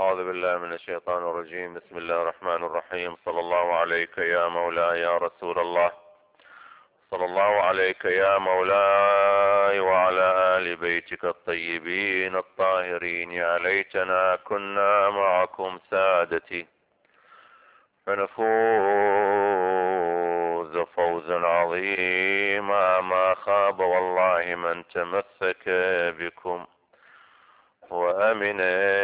أعوذ بالله من الشيطان الرجيم. بسم الله الرحمن الرحيم. صلى الله عليك يا مولاي يا رسول الله. صلى الله عليك يا مولاي وعلى آل بيتك الطيبين الطاهرين. يا ليتنا كنا معكم سادتي فنفوز فوزا عظيما. ما خاب والله من تمسك بكم، وأمن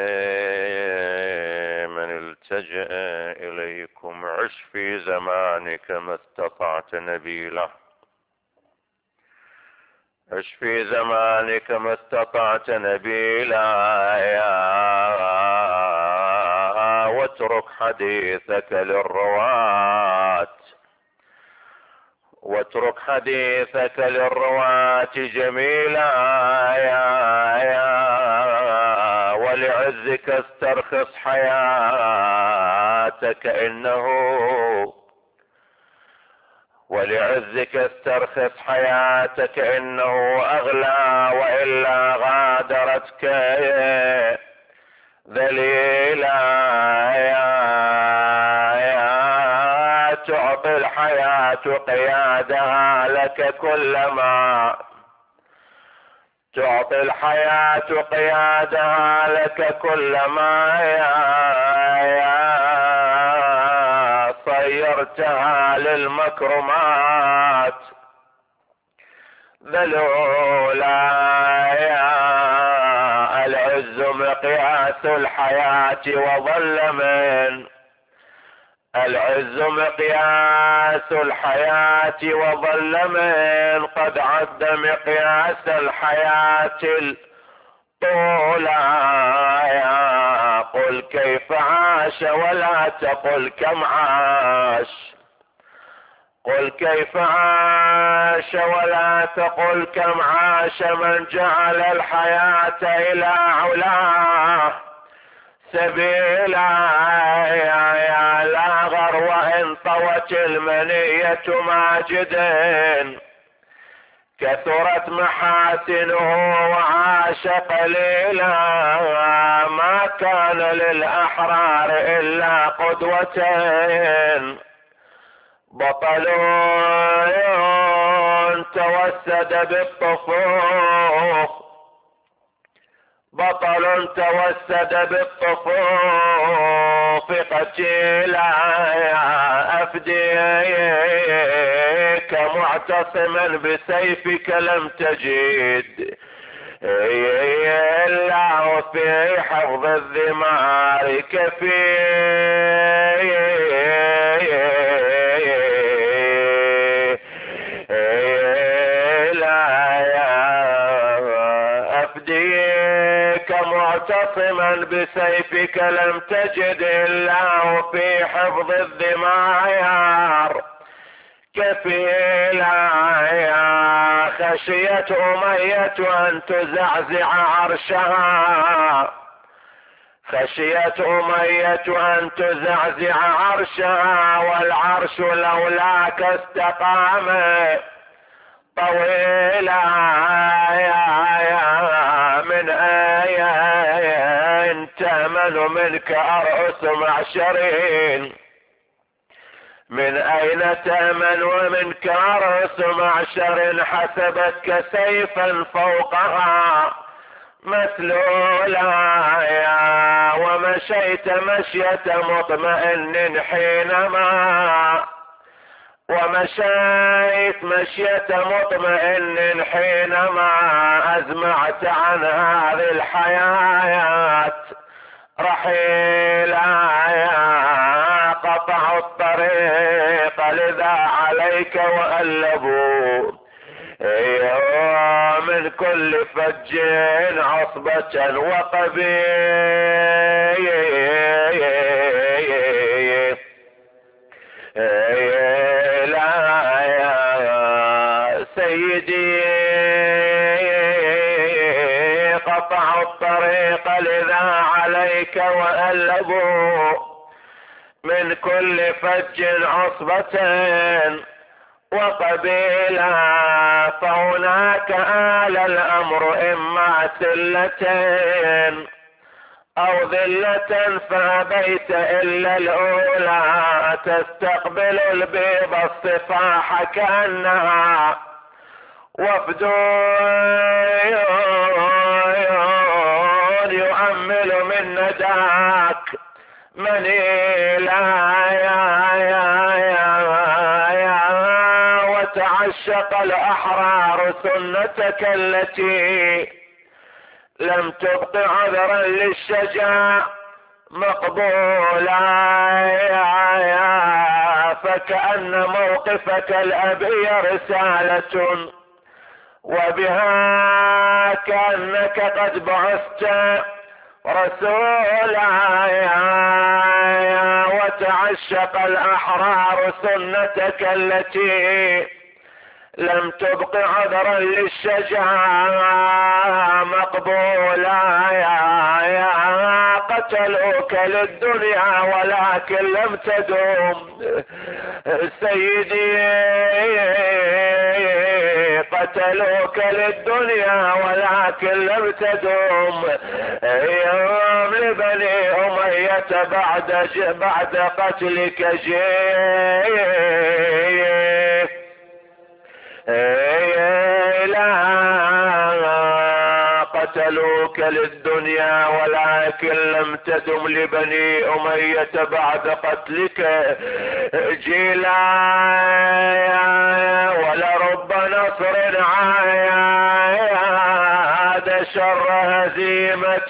من التجأ إليكم. عش في زمانك ما استطعت نبيلا، عش في زمانك ما استطعت نبيلا، واترك حديثك للرواة، واترك حديثك للرواة جميلا. ولعزك استرخص حياتك ولعزك استرخص حياتك إنه أغلى، وإلا غادرتك ذليلا. تعطي الحياة قيادها لك كلما، تعطي الحياة قيادها لك كلما صيرتها للمكرمات ذلولا. العز مقياس الحياة وظل من، العز مقياس الحياة وظل من قد عد مقياس الحياة الطولا. قل كيف عاش ولا تقل كم عاش، قل كيف عاش ولا تقل كم عاش من جعل الحياة إلى علاه سبيلا. لا غر وإن طوت المنية ماجد، كثرت محاسنه وعاش قليلا. ما كان للأحرار إلا قدوتين، بطل توسد بالطفوف، بطل توسد بالطفوف قتيلا. أفديك معتصما بسيفك لم تجد الله في حفظ الذمار كفيل. أفديك معتصما بسيفك لم تجد الله في حفظ الذمار كفيلا. خشيت أمية أن تزعزع عرشها، خشيت أمية أن تزعزع عرشها، والعرش لولاك استقام طويلا. من أين تأمن منك أرأس معشرين، من أين تأمن ومنك أرأس معشر حسبتك سيفا فوقها مسلولا. ومشيت مشية مطمئن حينما، ومشيت مشية مطمئن حينما أزمعت عن هذه الحياة رحيلا. قطعوا الطريق لذا عليك وألبوا من كل فج عصبة وقبيل. سيدي قطعوا الطريق لذا عليك وألبوا من كل فج عصبة وقبيلا. فهناك آل الأمر إما سلتين او ذلة فابيت الا الاولى، تستقبل البيض الصفاح كأنها وفد يؤمل من نداك منيلا وتعشق الاحرار سنتك التي لم تبق عذرا للشجاع مقبولا، فكأن موقفك الأبي رسالة وبها كأنك قد بعثت رسولا، وتعشق الأحرار سنتك التي لم تبق عذرا للشجاع مقبولا، قتلوك للدنيا ولكن لم تدوم سيدي، قتلوك للدنيا ولكن لم تدوم يوم لبني أمية بعد قتلك لا قتلوك للدنيا ولكن لم تدم لبني أمية بعد قتلك جيلا، ولرب نصر عاد شر هزيمة،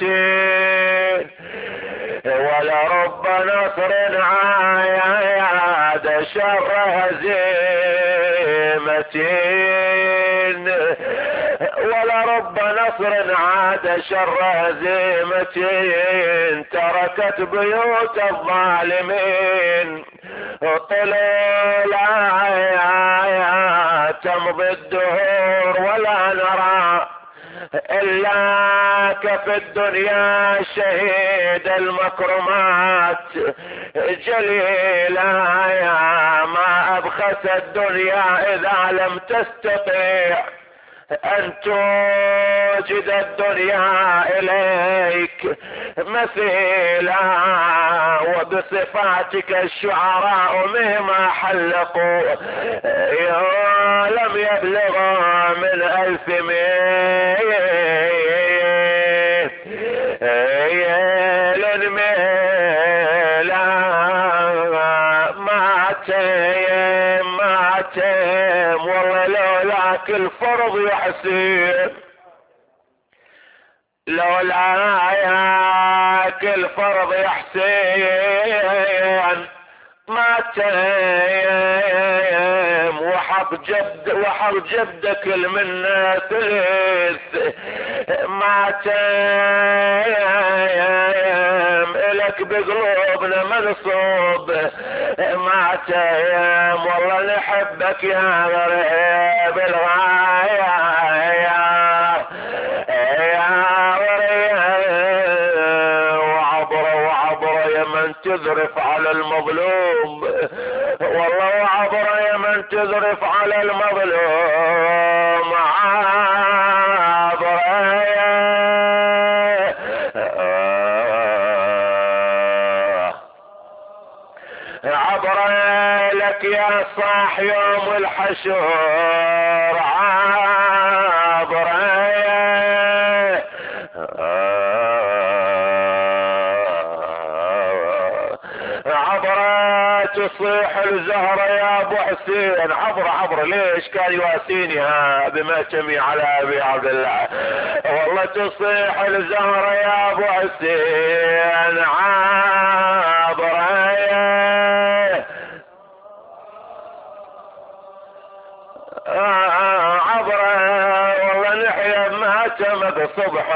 ولرب نصر عاد شر هزيمة، ولرب نصر عاد شر هزيمة، تركت بيوت الظالمين طلولا، تمضي الدهور ولا نرى إلاك في الدنيا شهيد المكرمات جليلا، ما أبخس الدنيا إذا لم تستطيع أن توجد الدنيا إليك مثيلا، وبصفاتك الشعراء مهما حلقوا لم يبلغ من 1000 ميل ميلا، ماتم والله لولاك الفرض يا حسين، لولاك الفرض يا حسين ماتم، وحق جدك المنة ثلث ماتم، إلك بقلوبنا منصوب ماتم، والله نحبك يا غريب الغاية وعبر يا من تذرف على المظلوم، والله وعبر يا من تذرف على المظلوم عبر لك يا صاح يوم الحشور عبر تصيح الزهرة يا ابو حسين، عبر ليش كان يواسيني بماتمي على ابي عبد الله، والله تصيح الزهرة يا ابو حسين عبر والله نحيا ماتمك صبح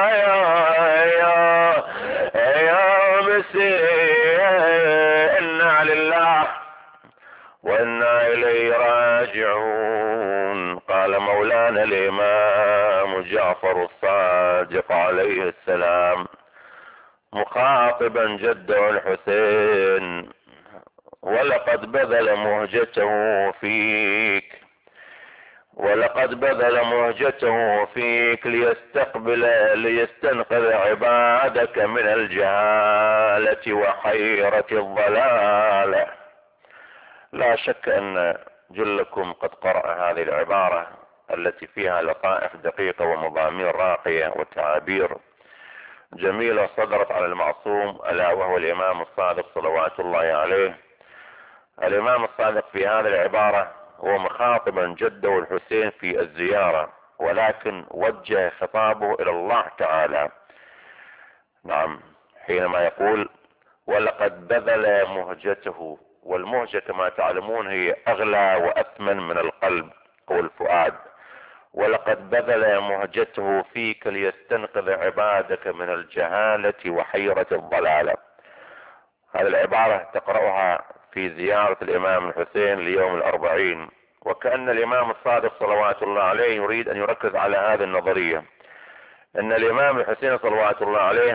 يا مسيح، إنا لله وإنا إليه راجعون. قال مولانا الإمام جعفر الصادق عليه السلام مخاطبا جده الحسين: ولقد بذل مهجته فيك ولقد بذل مهجته فيك ليستنقذ عبادك من الجهالة وحيرة الضلال. لا شك ان جلكم قد قرأ هذه العبارة التي فيها لطائف دقيقة ومضامير راقية وتعابير جميلة صدرت عن المعصوم، الا وهو الامام الصادق صلوات الله عليه. الامام الصادق في هذه العبارة هو مخاطبا جده الحسين في الزيارة، ولكن وجه خطابه الى الله تعالى. نعم، حينما يقول ولقد بذل مهجته، والمهجة كما تعلمون هي اغلى واثمن من القلب او الفؤاد. ولقد بذل مهجته فيك ليستنقذ عبادك من الجهالة وحيرة الضلالة. هذه العبارة تقرأها في زيارة الامام الحسين ليوم الاربعين، وكأن الامام الصادق صلوات الله عليه يريد ان يركز على هذه النظرية، ان الامام الحسين صلوات الله عليه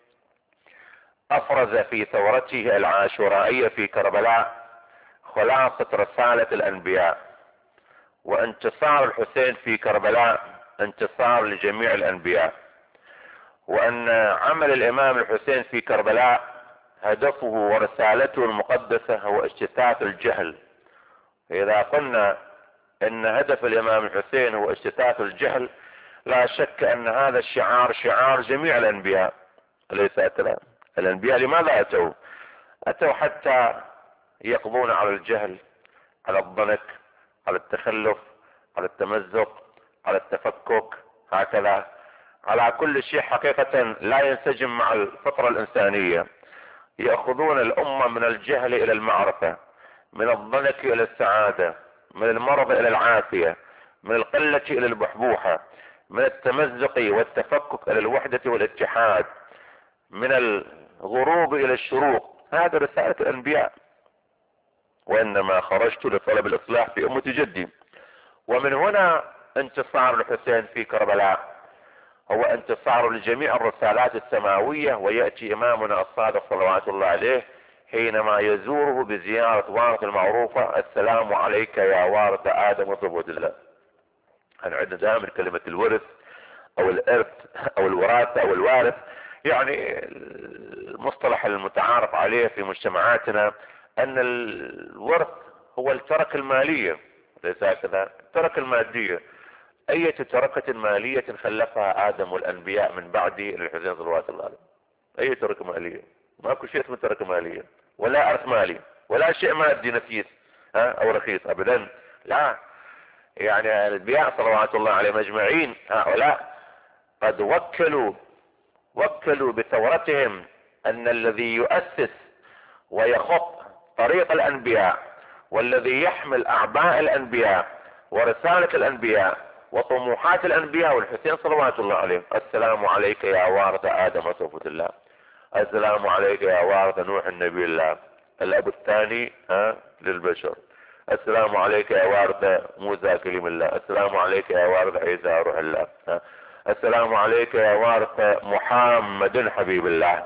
افرز في ثورته العاشورائية في كربلاء خلاصة رسالة الانبياء، وانتصار الحسين في كربلاء انتصار لجميع الانبياء، وان عمل الامام الحسين في كربلاء هدفه ورسالته المقدسة هو اجتثاث الجهل. اذا قلنا ان هدف الامام الحسين هو اجتثاث الجهل، لا شك ان هذا الشعار شعار جميع الانبياء، ليس اتلا. الانبياء لماذا اتوا حتى يقضون على الجهل، على الضنك، على التخلف، على التمزق، على التفكك، هكذا على كل شيء حقيقة لا ينسجم مع الفطرة الانسانية. يأخذون الامة من الجهل الى المعرفة، من الضنك الى السعادة، من المرض الى العافية، من القلة الى البحبوحة، من التمزق والتفكك الى الوحدة والاتحاد، من الغروب الى الشروق. هذا رسالة الانبياء. وانما خرجت لطلب الاصلاح في امة جدي. ومن هنا انتصار الحسين في كربلاء هو انتصار لجميع الرسالات السماوية. ويأتي امامنا الصادق صلوات الله عليه حينما يزوره بزيارة وارث المعروفة: السلام عليك يا وارث ادم وصفوة الله. احنا عندنا دائما كلمة الورث او الارث او الوراثة او الوارث، يعني المصطلح المتعارف عليه في مجتمعاتنا ان الورث هو التركة المالية، ليس هكذا؟ التركة المادية. اي تركة مالية خلفها ادم والانبياء من بعده للحسين صلوات الله عليه؟ اي تركة مالية؟ ماكو شيء اسمه تركة مالية، ولا ارث مالي، ولا شيء مادي نفيس او رخيص ابدا. لا، يعني الانبياء صلوات الله عليهم اجمعين هؤلاء قد وكلوا بثورتهم ان الذي يؤسس ويخط طريق الانبياء، والذي يحمل اعباء الانبياء ورسالة الانبياء وطموحات الانبياء والحسين صلوات الله عليه. السلام عليك يا وارث ادم وصفوة الله. السلام عليك يا وارث نوح النبي الله، الاب الثاني للبشر. السلام عليك يا وارث موسى كلم الله. السلام عليك يا وارث عيسى روح الله. السلام عليك يا وارث محمد حبيب الله.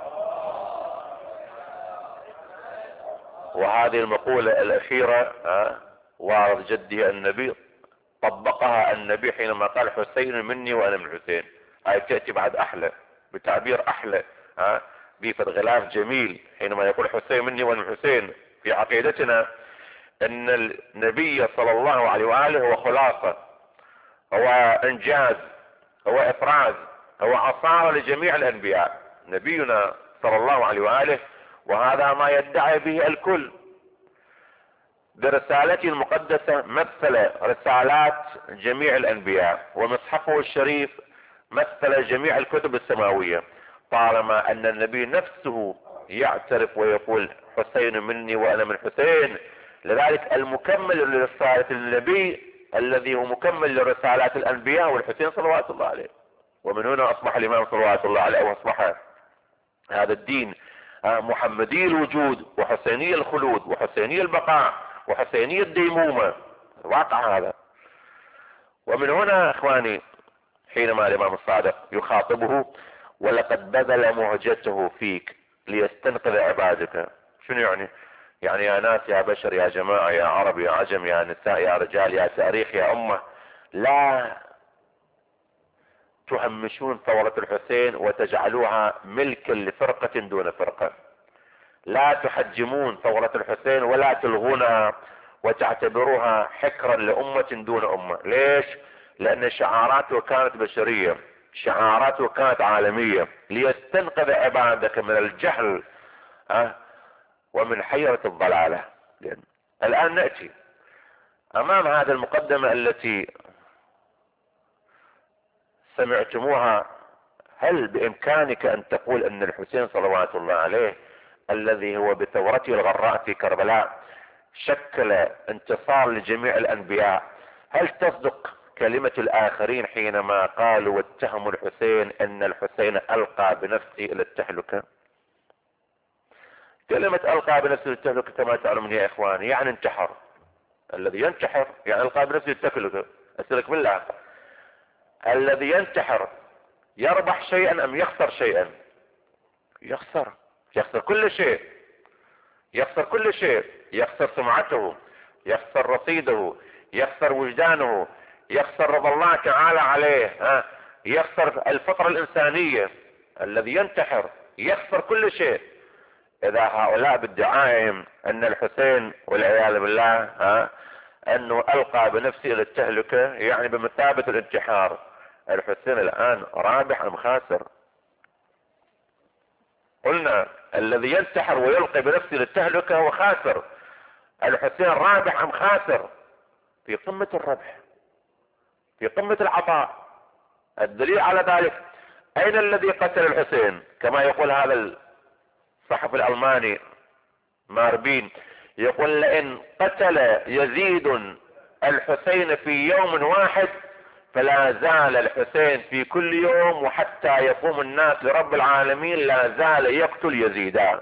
وهذه المقولة الاخيرة وارث جدي النبي طبقها النبي حينما قال حسين مني وانا من حسين. هاي تأتي بعد احلى، بتعبير احلى، بيفة غلاف جميل، حينما يقول حسين مني وانا من حسين. في عقيدتنا ان النبي صلى الله عليه وآله هو خلاصة، هو انجاز، هو افراز، هو عصارة لجميع الانبياء نبينا صلى الله عليه وآله. وهذا ما يدعي به الكل. برسالته المقدسة مثل رسالات جميع الانبياء، ومصحفه الشريف مثل جميع الكتب السماوية، طالما ان النبي نفسه يعترف ويقول حسين مني وانا من حسين. لذلك المكمل لرسالة النبي الذي هو مكمل لرسالات الانبياء والحسين صلوات الله عليه. ومن هنا اصبح الامام صلوات الله عليه، واصبح هذا الدين محمدي الوجود وحسيني الخلود وحسيني البقاء وحسيني الديمومة، واقع هذا. ومن هنا اخواني حينما الامام الصادق يخاطبه: ولقد بذل مهجته فيك ليستنقذ عبادك. شنو يعني؟ يعني يا ناس، يا بشر، يا جماعة، يا عرب، يا عجم، يا نساء، يا رجال، يا تاريخ، يا امة، لا تهمشون ثورة الحسين وتجعلوها ملكا لفرقة دون فرقة. لا تحجمون ثورة الحسين ولا تلغونها وتعتبروها حكرا لأمة دون أمة. ليش؟ لأن شعاراته كانت بشرية، شعاراته كانت عالمية، ليستنقذ عبادك من الجهل ومن حيرة الضلالة. الآن نأتي أمام هذه المقدمة التي سمعتموها. هل بإمكانك أن تقول أن الحسين صلوات الله عليه الذي هو بثورته الغراء في كربلاء شكل انتصار لجميع الأنبياء، هل تصدق كلمة الآخرين حينما قالوا واتهموا الحسين أن الحسين ألقى بنفسه إلى التهلكة؟ كلمة ألقى بنفسه إلى التهلكة كما تعلمون يا إخواني يعني انتحر. الذي ينتحر يعني ألقى بنفسه التهلكة. أسألك بالله، الذي ينتحر يربح شيئا أم يخسر شيئا؟ يخسر كل شيء، يخسر كل شيء، يخسر سمعته، يخسر رصيده، يخسر وجدانه، يخسر رضا الله تعالى عليه، يخسر الفطرة الإنسانية. الذي ينتحر يخسر كل شيء. إذا هؤلاء بادعائهم أن الحسين والعياذ بالله أنه ألقى بنفسه إلى التهلكة يعني بمثابة الانتحار، الحسين الآن رابح أم خاسر؟ قلنا الذي ينتحر ويلقي بنفسه للتهلكة هو خاسر. الحسين رابح أم خاسر؟ في قمة الربح، في قمة العطاء. الدليل على ذلك أين الذي قتل الحسين؟ كما يقول هذا الصحفي الألماني ماربين، يقول لئن قتل يزيد الحسين في يوم واحد فلا زال الحسين في كل يوم وحتى يقوم الناس لرب العالمين لا زال يقتل يزيدا.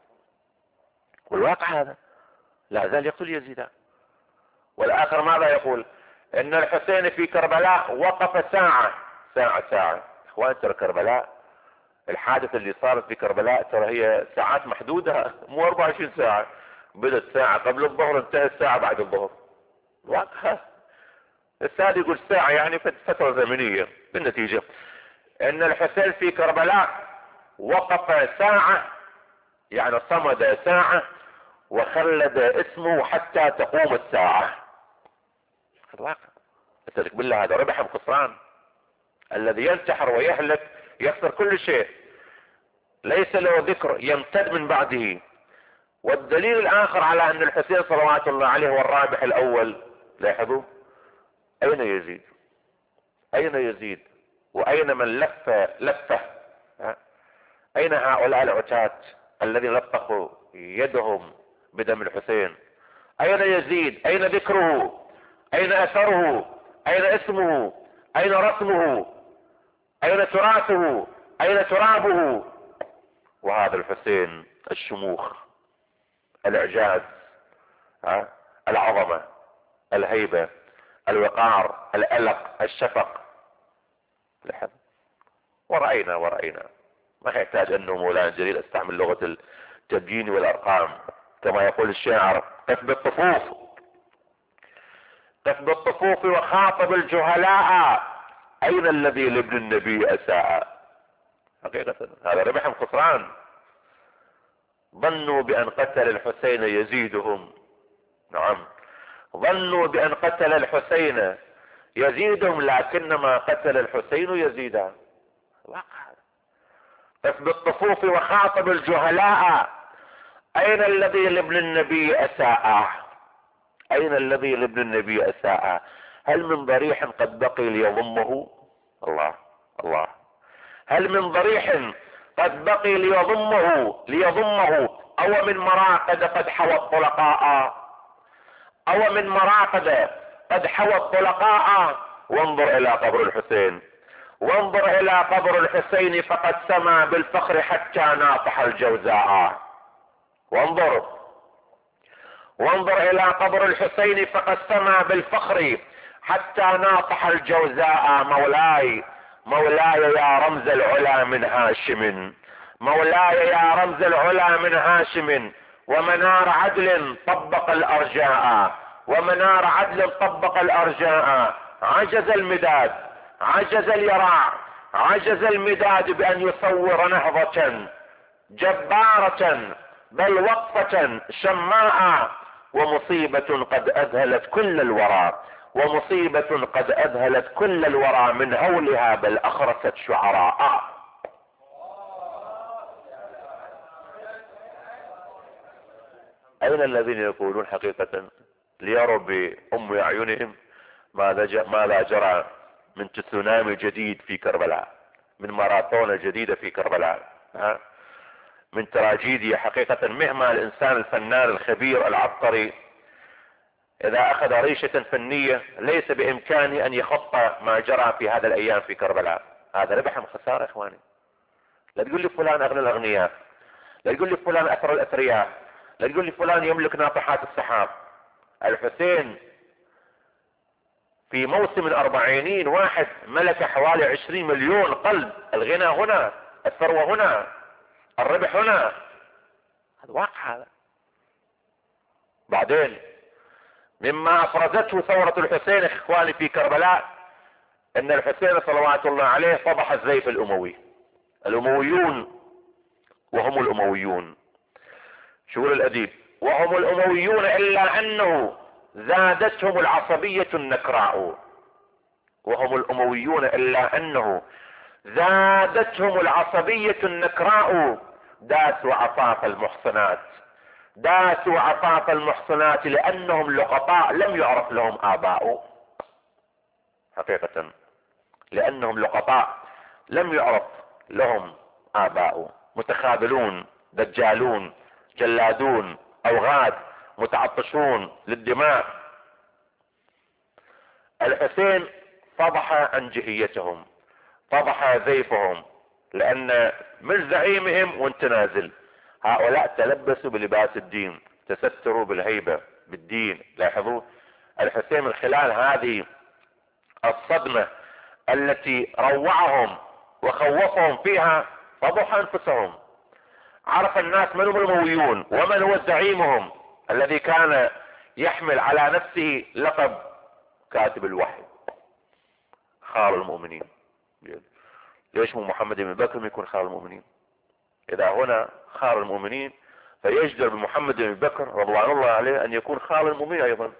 والواقع هذا، لا زال يقتل يزيدا. والآخر ماذا يقول؟ ان الحسين في كربلاء وقف ساعة. اخوان ترى كربلاء، الحادثة اللي صارت في كربلاء ترى هي ساعات محدودة، مو 24 ساعة. بدت ساعة قبل الظهر انتهت ساعة بعد الظهر. واقع. السادة يقول ساعة يعني فترة زمنية. بالنتيجة ان الحسين في كربلاء وقف ساعة يعني صمد ساعة وخلد اسمه حتى تقوم الساعة. الواقع. أسألك بالله هذا ربح ام خسران؟ الذي ينتحر ويهلك يخسر كل شيء، ليس له ذكر يمتد من بعده. والدليل الآخر على أن الحسين صلوات الله عليه هو الرابح الأول، لاحظوا أين يزيد؟ أين يزيد؟ وأين من لفه؟ أين هؤلاء العتاة الذين لطخوا يدهم بدم الحسين؟ أين يزيد؟ أين ذكره؟ أين أثره؟ أين اسمه؟ أين رسمه؟ أين تراثه؟ أين ترابه؟ وهذا الحسين الشموخ، الإعجاز، العظمة، الهيبة، الوقار، الألق، الشفق. لحظة. ورأينا ما يحتاج أنه مولانا جليل استعمل لغة التبيين والأرقام. كما يقول الشاعر قف بالطفوف وخاطب الجهلاء أين الذي لابن النبي أساء. حقيقة هذا ربح ام خسران؟ ظنوا بأن قتل الحسين يزيدهم. نعم، ظنوا بأن قتل الحسين يزيدهم، لكنما قتل الحسين يزيدا. قف بالطفوف وخاطب الجهلاء أين الذي لابن النبي أساء. أين الذي لابن النبي أساء؟ هل من ضريح قد بقي ليضمه؟ الله. هل من ضريح قد بقي ليضمه أو من مراقد قد حوى الطلقاء؟ أو من مراقد قد حوى الطلقاء؟ وانظر إلى قبر الحسين، وانظر إلى قبر الحسين فقد سما بالفخر حتى ناطح الجوزاء. وانظر إلى قبر الحسين فقد سما بالفخر حتى ناطح الجوزاء. مولاي يا رمز العلا من هاشم، مولاي يا رمز العلا من هاشم، ومنار عدل طبق الأرجاء، ومنار عدل طبق الأرجاء، عجز المداد، عجز اليراع، عجز المداد بأن يصور نهضة جبارة بل وقفة شماء، ومصيبة قد أذهلت كل الورى، ومصيبة قد أذهلت كل الورى من هولها بل أخرست شعراء. أين الذين يقولون حقيقة ليروا بأم أعينهم ماذا جرى من تسونامي جديد في كربلاء، من ماراثون جديدة في كربلاء، من تراجيديا حقيقة. مهما الإنسان الفنان الخبير العبقري إذا أخذ ريشة فنية ليس بإمكانه أن يخطى ما جرى في هذا الأيام في كربلاء. هذا ربح أم خسارة إخواني؟ لا تقول لي فلان أغنى الأغنياء، لا تقول لي فلان أثر الأثرياء، لا تقول لي فلان يملك ناطحات السحاب. الحسين في موسم الأربعينين واحد ملك حوالي 20 مليون قلب. الغنى هنا، الثروة هنا، الربح هنا، هذا واقع. هذا بعدين مما افرزته ثورة الحسين اخواني في كربلاء ان الحسين صلوات الله عليه فضح الزيف الاموي. الامويون وهم الامويون، شغل الاديب، وهم الامويون الا انه زادتهم العصبية النكراء، وهم الامويون الا انه زادتهم العصبية النكراء، داسوا عفاف المحصنات، داسوا عفاف المحصنات لانهم لقطاء لم يعرف لهم اباء. حقيقة لانهم لقطاء لم يعرف لهم اباء، متخاذلون، دجالون، جلادون، اوغاد، متعطشون للدماء. الحسين فضح انجهيتهم، فضح زيفهم، لان من زعيمهم وانت نازل. هؤلاء تلبسوا بلباس الدين، تستروا بالهيبة بالدين. لاحظوا الحسين من خلال هذه الصدمة التي روعهم وخوفهم فيها فضح انفسهم. عرف الناس من هم الامويون ومن هو زعيمهم الذي كان يحمل على نفسه لقب كاتب الوحي، خال المؤمنين. ليش مو محمد بن بكر يكون خال المؤمنين؟ اذا هنا خال المؤمنين فيجدر بمحمد بن بكر رضوان الله عليه ان يكون خال المؤمنين ايضا.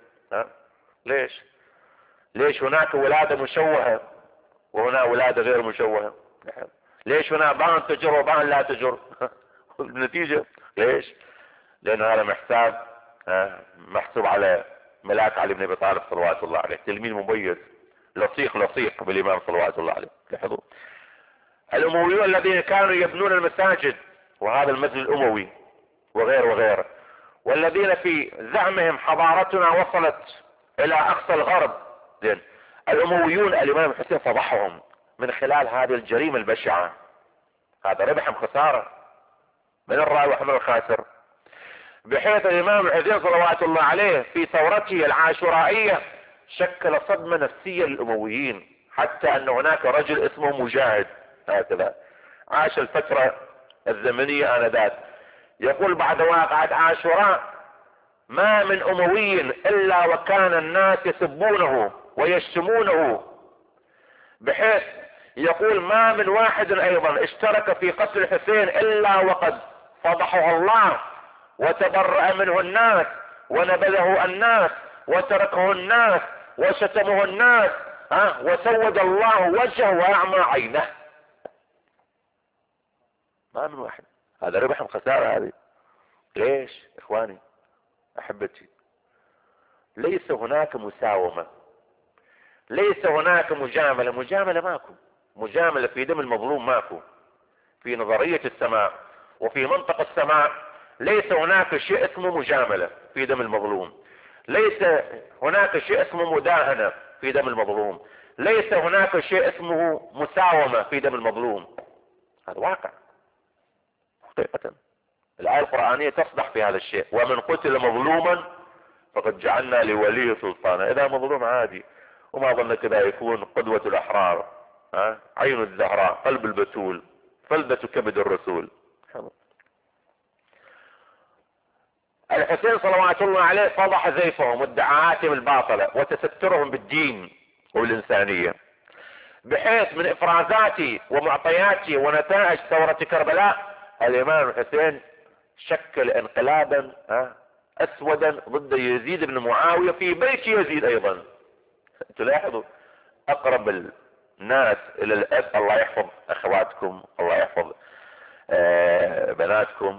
ليش هناك ولادة مشوهة وهنا ولادة غير مشوهة؟ ليش هنا بان تجر وبان لا تجر؟ النتيجة ليش؟ لان هذا محسوب على ملاك علي بن ابي طالب صلوات الله عليه، تلميذ مميز لصيق بالامام صلوات الله عليه. لاحظوا الامويون الذين كانوا يبنون المساجد وهذا المسجد الاموي وغير والذين في زعمهم حضارتنا وصلت الى اقصى الغرب. الامويون الامام الحسين فضحهم من خلال هذه الجريمة البشعة. هذا ربح ام خسارة؟ من الرابح ومن الخاسر؟ بحيث الامام الحسين صلوات الله عليه في ثورته العاشورائية شكل صدمة نفسية للامويين، حتى ان هناك رجل اسمه مجاهد هكذا عاش الفترة الزمنية آنذاك، يقول بعد واقعة عاشوراء ما من اموي الا وكان الناس يسبونه ويشتمونه، بحيث يقول ما من واحد ايضا اشترك في قتل الحسين الا وقد فضحه الله وتبرأ منه الناس ونبذه الناس وتركه الناس وشتمه الناس وسود الله وجهه واعمى عينه. ما من واحد. هذا ربح ام خسارة هذه؟ ليش اخواني احبتي؟ ليس هناك مساومة، ليس هناك مجاملة ماكو. مجاملة في دم المظلوم ماكو. في نظرية السماء وفي منطق السماء ليس هناك شيء اسمه مجاملة في دم المظلوم، ليس هناك شيء اسمه مداهنة في دم المظلوم، ليس هناك شيء اسمه مساومة في دم المظلوم. هذا واقع حقيقة. الآية القرآنية تصدح في هذا الشيء: ومن قتل مظلوما فقد جعلنا لوليه سلطانا. إذا مظلوم عادي، وما ظنك إذا يكون قدوة الأحرار، عين الزهراء، قلب البتول، فلدة كبد الرسول. الحسين صلوات الله عليه فضح زيفهم وادعاءاتهم الباطلة وتسترهم بالدين والإنسانية، بحيث من إفرازاتي ومعطياتي ونتائج ثورة كربلاء الإمام الحسين شكل انقلابا أسودا ضد يزيد بن معاوية في بيت يزيد أيضا. تلاحظوا أقرب الناس إلى الأب، الله يحفظ أخواتكم، الله يحفظ بناتكم،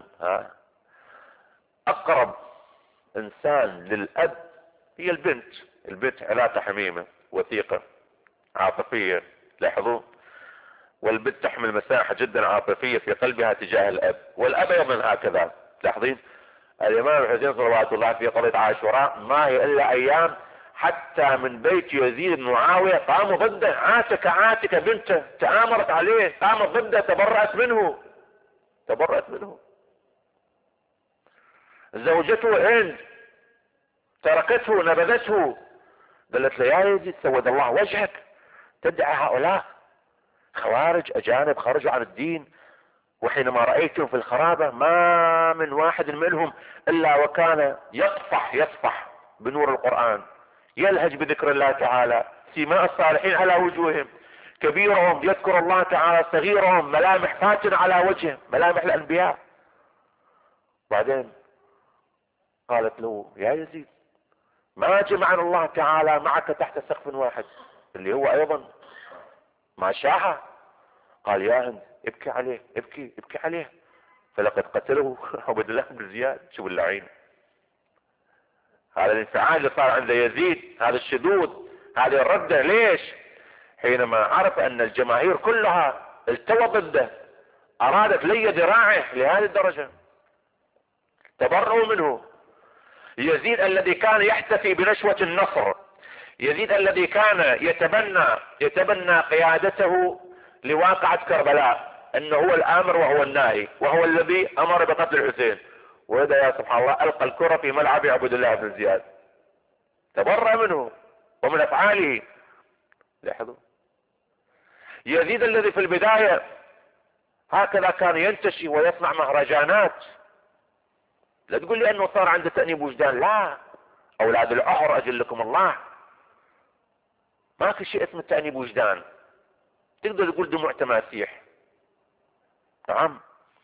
أقرب إنسان للأب هي البنت. البنت علاقة حميمة وثيقة عاطفية، لاحظوا، والبنت تحمل مساحة جدا عاطفية في قلبها تجاه الأب، والأب أيضا هكذا. تلاحظين الإمام الحسين صلوات الله في قضية عاشوراء ما هي إلا أيام حتى من بيت يزيد بن معاوية قاموا ضده. عاتكة بنته تآمرت عليه، قامت ضده، تبرأت منه، تبرأت منه. زوجته هند تركته، نبذته، قالت له يا يزيد سود الله وجهك، تدعي هؤلاء خوارج أجانب خرجوا عن الدين، وحينما رأيتهم في الخرابة ما من واحد منهم إلا وكان يصفح بنور القرآن، يلهج بذكر الله تعالى، سيماء الصالحين على وجوههم، كبيرهم يذكر الله تعالى، صغيرهم ملامح فاتنة على وجهه، ملامح الأنبياء. بعدين قالت له يا يزيد ما جمعنا الله تعالى معك تحت سقف واحد، اللي هو أيضا ما شاها. قال يا هند ابكي عليه، ابكي عليه، فلقد قتله عبد الله بن زياد. شوف اللعين، هذا الانفعال اللي صار عند يزيد، هذا الشذوذ، هذه الردة. ليش؟ حينما عرف ان الجماهير كلها التوى ضده، ارادت لي ذراعه لهذه الدرجة، تبرؤوا منه. يزيد الذي كان يحتفي بنشوة النصر، يزيد الذي كان يتبنى قيادته لواقعة كربلاء، انه هو الامر وهو الناهي، وهو الذي امر بقتل الحسين، وهذا يا سبحان الله القى الكرة في ملعب عبد الله بن زياد، تبرأ منه ومن افعاله. لاحظوا يزيد الذي في البداية هكذا كان ينتشي ويصنع مهرجانات، لا تقول لي انه صار عنده تأنيب وجدان، لا، اولاد العهر اجلكم الله، ما في شيء اسمه تأنيب وجدان، تقدر تقول دموع تماسيح. نعم،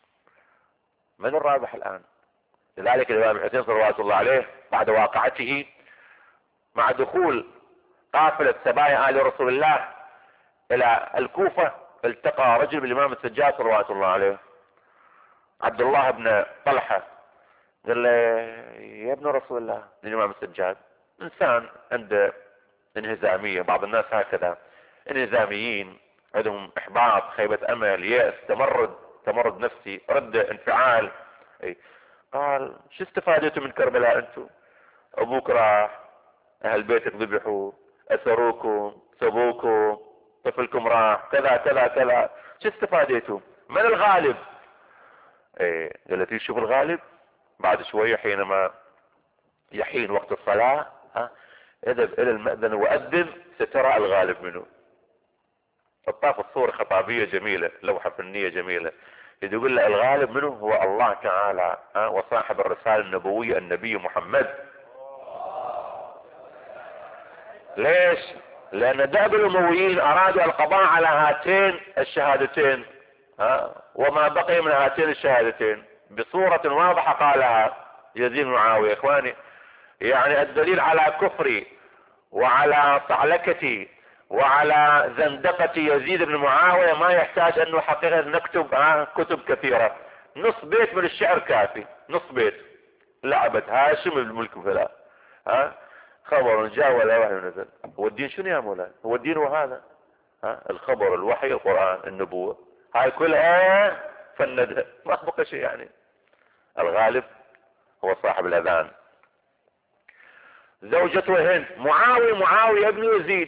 من الرابح الآن؟ لذلك الإمام الحسين صلوات الله عليه بعد واقعته مع دخول قافلة سبايا آل رسول الله إلى الكوفة، التقى رجل بالإمام السجاد صلوات الله عليه، عبد الله بن طلحة، قال له يا ابن رسول الله، للإمام السجاد إنسان عنده انهزامية، بعض الناس هكذا انهزاميين، عندهم إحباط، خيبة أمل، يأس، تمرد نفسي، ردة، انفعال. قال شو استفادتوا من كربلاء انتم؟ ابوك راح، اهل بيتك ذبحوا، اسروكم، سبوكم، طفلكم راح، كذا كذا كذا، شو استفادتوا؟ من الغالب؟ قالت لي شوف الغالب بعد شوية حينما يحين وقت الصلاة، اذهب الى المأذن وأذن سترى الغالب منه. الطاف الصورة خطابية جميلة، لوحة فنية جميلة، يقول له الغالب منه هو الله تعالى وصاحب الرسالة النبوية النبي محمد. ليش؟ لأن داب الأمويين أرادوا القضاء على هاتين الشهادتين، وما بقي من هاتين الشهادتين بصورة واضحة قالها يزيد بن معاوية. إخواني، يعني الدليل على كفري وعلى صعلكتي وعلى زندقة يزيد بن معاوية ما يحتاج انه حقيقة نكتب كتب كثيرة. نص بيت من الشعر كافي، نص بيت. لعبت هاشم الملك فلا، خبر جاء ولا وحي نزل. هو الدين شنو يا مولانا؟ هو الدين وهذا، الخبر، الوحي، القرآن، النبوة، هاي كلها فندها، ما بقى شيء. يعني الغالب هو صاحب الاذان. زوجته هند، معاوية ابن يزيد،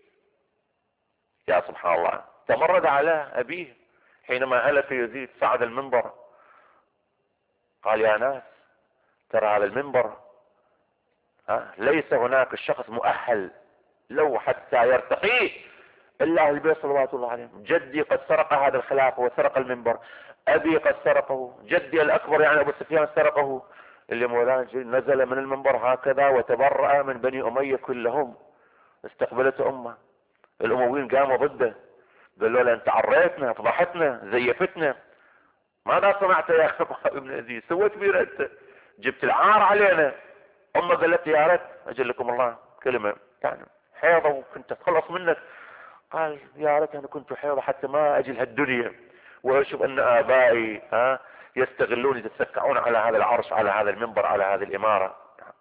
يا سبحان الله، تمرد على أبيه حينما هلك يزيد، صعد المنبر قال يا ناس ترى على المنبر ليس هناك الشخص مؤهل لو حتى يرتقيه إلا أهل البيت صلوات الله عليهم. جدي قد سرق هذا الخلافة وسرق المنبر، أبي قد سرقه، جدي الأكبر يعني أبو سفيان سرقه. اللي مولانا نزل من المنبر هكذا وتبرأ من بني أمية كلهم، استقبلته أمه الامويين قاموا ضده، قالوا له انت عريتنا، فضحتنا، زيفتنا، ماذا صنعت يا اخي ابن يزيد؟ سويت بينا انت، جبت العار علينا. امه قالت يا ريت اجل لكم الله كلمه يعني حيضه وكنت اتخلص منك. قال يا ريت انا كنت حيضه حتى ما اجي لهالدنيا واشوف ان ابائي يستغلون يتسكعون على هذا العرش، على هذا المنبر، على هذه الاماره.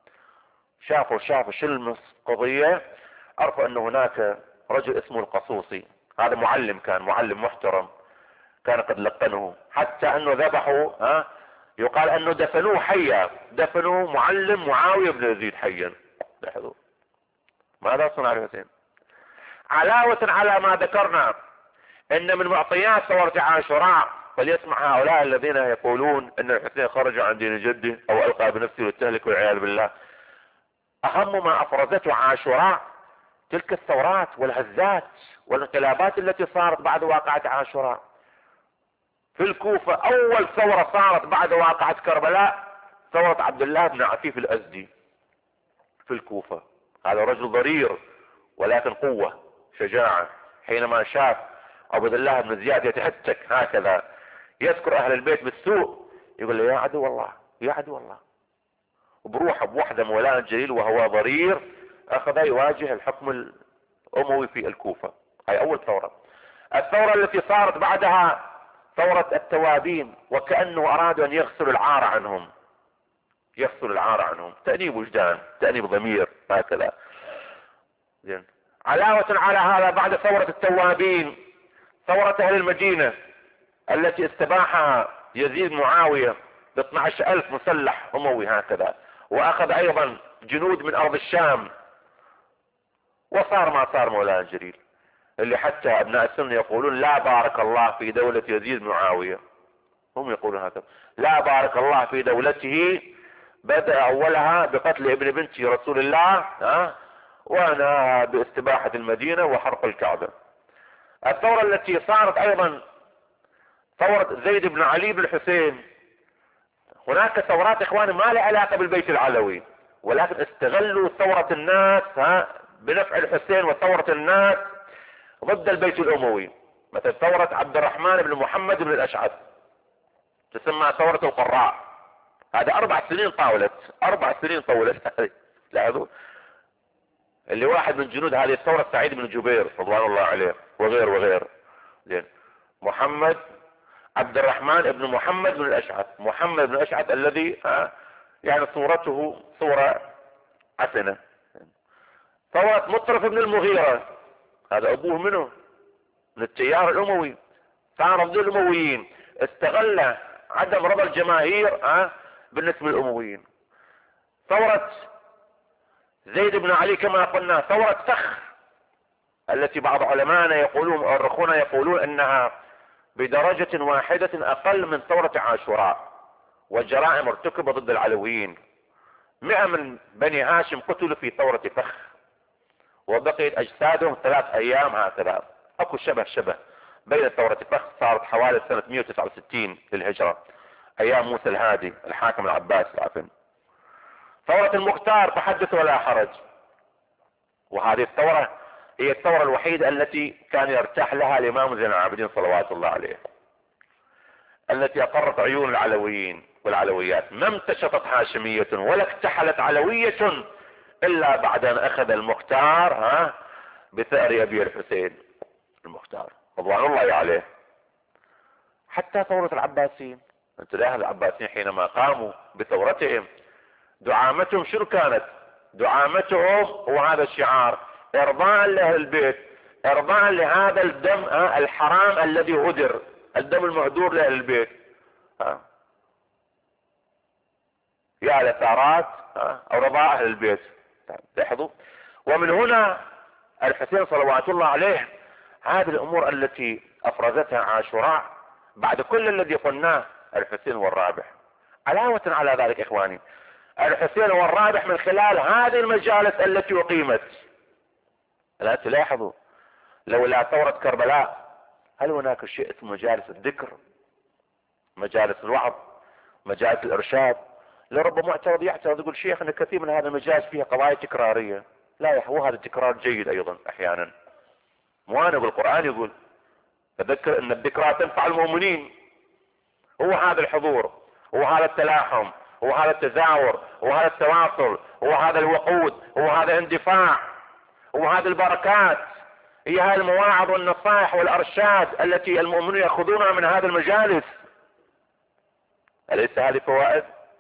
شافوا شو القضيه، عرفوا ان هناك رجل اسمه القصوصي، هذا معلم، كان معلم محترم، كان قد لقنه، حتى انه ذبحوا يقال انه دفنوه حيا، دفنوا معلم معاوية بن يزيد حيا. لاحظوا ماذا صنع الحسين. علاوة على ما ذكرنا ان من معطيات ثورة عاشوراء، فليسمع هؤلاء الذين يقولون ان الحسين خرج عن دين جده او القى بنفسه للتهلك والعياذ بالله، اهم ما افرزته عاشوراء تلك الثورات والهزات والانقلابات التي صارت بعد واقعة عاشوراء. في الكوفة اول ثورة صارت بعد واقعة كربلاء ثورة عبد الله بن عفيف الازدي في الكوفة. هذا رجل ضرير ولكن قوة شجاعة، حينما شاف عبد الله بن زياد يتهتك هكذا يذكر اهل البيت بالسوء، يقول له يا عدو الله يا عدو الله، وبروحه بوحده مولانا الجليل وهو ضرير اخذ يواجه الحكم الاموي في الكوفة. هاي اول ثورة. الثورة التي صارت بعدها ثورة التوابين، وكأنه ارادوا ان يغسلوا العار عنهم، يغسلوا العار عنهم، تأنيب وجدان، تأنيب ضمير هكذا. زين. علاوة على هذا بعد ثورة التوابين ثورة اهل المدينة التي استباحها يزيد معاوية ب 12,000 مسلح اموي هكذا، واخذ ايضا جنود من ارض الشام، وصار ما صار مولانا الجليل، اللي حتى ابناء السنة يقولون لا بارك الله في دولة يزيد معاوية، هم يقولون هكذا، لا بارك الله في دولته بدأ اولها بقتل ابن بنت رسول الله وانا باستباحة المدينة وحرق الكعبة. الثورة التي صارت ايضا ثورة زيد بن علي بن الحسين. هناك ثورات اخواني ما لها علاقة بالبيت العلوي، ولكن استغلوا ثورة الناس بنفع الحسين وثورة الناس ضد البيت الاموي. مثل ثورة عبد الرحمن بن محمد بن الاشعث تسمى ثورة القراء، هذا 4 سنين طاولت، 4 سنين طولت. لاحظوا اللي واحد من جنود هذه الثورة سعيد بن جبير رضوان الله عليه وغير. زين. محمد عبد الرحمن بن محمد بن الاشعث، محمد بن الاشعث الذي يعني صورته صورة حسنة. ثورة مطرف بن المغيرة، هذا ابوه منه من التيار الاموي، صار ضد الامويين، استغل عدم رضا الجماهير بالنسبة للامويين. ثورة زيد بن علي كما قلنا ثورة فخ، التي بعض علمائنا يقولون مؤرخون يقولون انها بدرجة واحدة اقل من ثورة عاشوراء، والجرائم ارتكبت ضد العلويين. 100 من بني هاشم قتلوا في ثورة فخ، وبقيت اجسادهم 3 ايام هكذا. اكو شبه بين ثورة فخ صارت حوالي سنة 169 للهجرة ايام موسى الهادي الحاكم العباسي العفن. ثورة المختار فحدث ولا حرج، وهذه الثورة هي الثورة الوحيدة التي كان يرتاح لها الامام زين العابدين صلوات الله عليه، التي اقرت عيون العلويين والعلويات. ما امتشطت هاشمية ولا اكتحلت علوية الا بعد ان اخذ المختار بثأر ابي الحسين المختار رضوان الله عليه. حتى ثورة العباسيين، انت لاحظ العباسيين حينما قاموا بثورتهم دعامتهم شنو كانت؟ دعامتهم وهذا الشعار ارضاء لاهل البيت، ارضاء لهذا الدم الحرام الذي هدر، الدم المهدور لاهل البيت. يا لثارات او رضاء اهل البيت. لاحظوا. ومن هنا الحسين صلوات الله عليه هذه الامور التي افرزتها عاشوراء بعد كل الذي قلناه، الحسين والرابح. علاوة على ذلك اخواني، الحسين والرابح من خلال هذه المجالس التي اقيمت. لا تلاحظوا لولا ثورة كربلاء هل هناك شيء اسمه مجالس الذكر، مجالس الوعظ، مجالس الارشاد؟ لرب معترض يعترض يقول شيخ ان كثير من هذه المجالس فيها قضايا تكرارية. لا يا اخوة، هذا التكرار جيد ايضا احيانا، مو انا، بالقرآن يقول تذكر ان الذكرى تنفع المؤمنين. هو هذا الحضور، هو هذا التلاحم، هو هذا التزاور، هو هذا التواصل، هو هذا الوقود، هو هذا الاندفاع، هو هذه البركات، هي هذه المواعظ والنصائح والارشاد التي المؤمنون ياخذونها من هذه المجالس. أليس هذه فوائد؟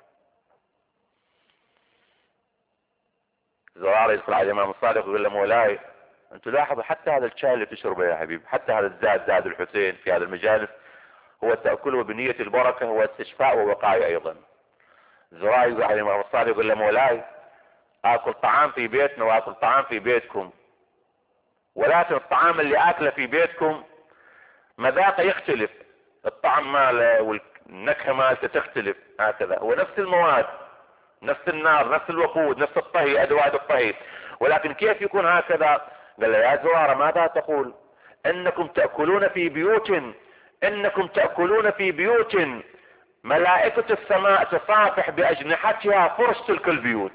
زرارة يدخل على الامام الصادق ويقول له مولاي انتم لاحظوا حتى هذا الشاي اللي تشربه يا حبيبي، حتى هذا زاد الحسين في هذه المجالس هو تأكله بنية البركة، هو استشفاء ووقاية ايضا. زرارة يقول على الامام الصادق يقول له مولاي اكل طعام في بيتنا واكل طعام في بيتكم، ولكن الطعام اللي اكله في بيتكم مذاقه يختلف، الطعم ماله والنكهة مالته تختلف، هكذا هو نفس المواد، نفس النار، نفس الوقود، نفس الطهي، ادوات الطهي، ولكن كيف يكون هكذا؟ قال له يا زرارة ماذا تقول؟ انكم تأكلون في بيوت، انكم تأكلون في بيوت ملائكة السماء تصافح باجنحتها فرش تلك البيوت.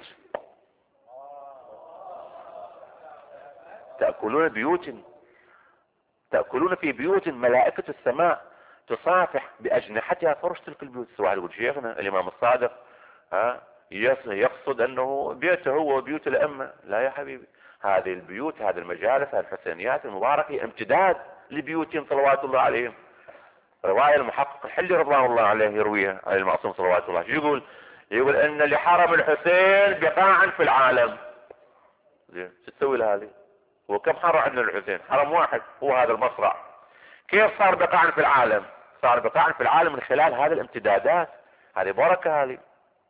تأكلون في بيوت ملائكة السماء تصافح باجنحتها فرش تلك البيوت. سواء يقول شيخنا الامام الصادق يقصد انه بيته هو وبيوت الائمة. لا يا حبيبي، هذه البيوت، هذه المجالس، هذه الحسينيات المباركة امتداد لبيوتهم صلوات الله عليهم. رواية المحقق الحلي رضوان الله عليه يرويها عن المعصوم صلوات الله، يقول ان لحرم الحسين بقاعا في العالم. زين شو تسوي لهذه؟ هو كم حرم عندنا الحسين؟ حرم واحد هو هذا المصرع. كيف صار بقاعا في العالم؟ صار بقاعا في العالم من خلال هذه الامتدادات، هذه بركة. هذه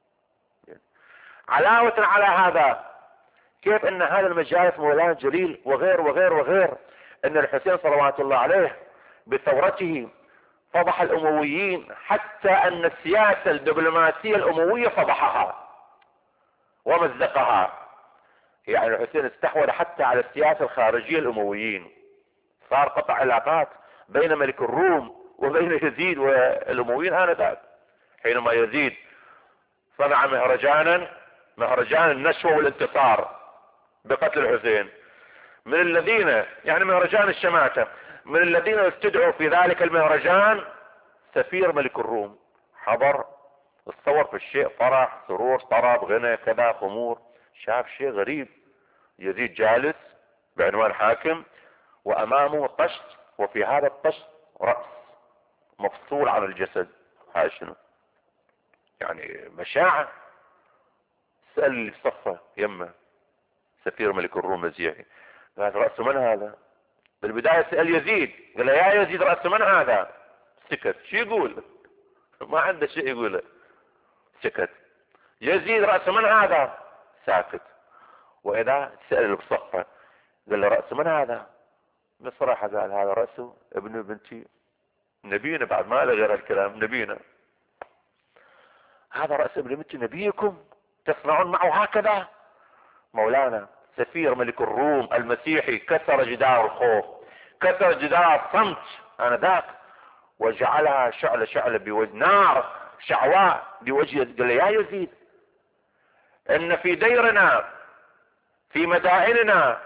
علاوة على هذا كيف ان هذا المجالس مولانا جليل وغير وغير وغير، ان الحسين صلوات الله عليه بثورته فضح الامويين، حتى ان السياسة الدبلوماسية الاموية فضحها ومزقها. يعني الحسين استحوذ حتى على السياسة الخارجية الامويين، صار قطع علاقات بين ملك الروم وبين يزيد والامويين آنذاك، حينما يزيد صنع مهرجان النشوة والانتصار بقتل الحسين. من الذين يعني مهرجان الشماتة، من الذين استدعوا في ذلك المهرجان سفير ملك الروم، حضر اتصور في الشيء، فرح، سرور، طرب، غنى، كذا، خمور. شاف شيء غريب، يزيد جالس بعنوان حاكم وامامه طشت، وفي هذا الطشت رأس مفصول عن الجسد. هاي شنو يعني؟ مشاعة. سأل اللي في صفه يمه سفير ملك الروم مزيحي، قال رأس من هذا؟ بالبداية سأل يزيد، قال له يا يزيد رأس من هذا؟ سكت. شو يقول؟ ما عنده شيء يقوله، سكت. يزيد رأس من هذا؟ ساكت. وإذا سأل اللي بصفه قال له رأس من هذا؟ بصراحة قال هذا رأسه ابن بنتي، نبينا، بعد ما له غير الكلام، نبينا. هذا رأس ابن بنتي نبيكم تصنعون معه هكذا؟ مولانا سفير ملك الروم المسيحي كسر جدار الخوف، كسر جدار الصمت آنذاك، وجعلها شعلة بوجه نار شعواء بوجه. قال يا يزيد ان في ديرنا في مدائننا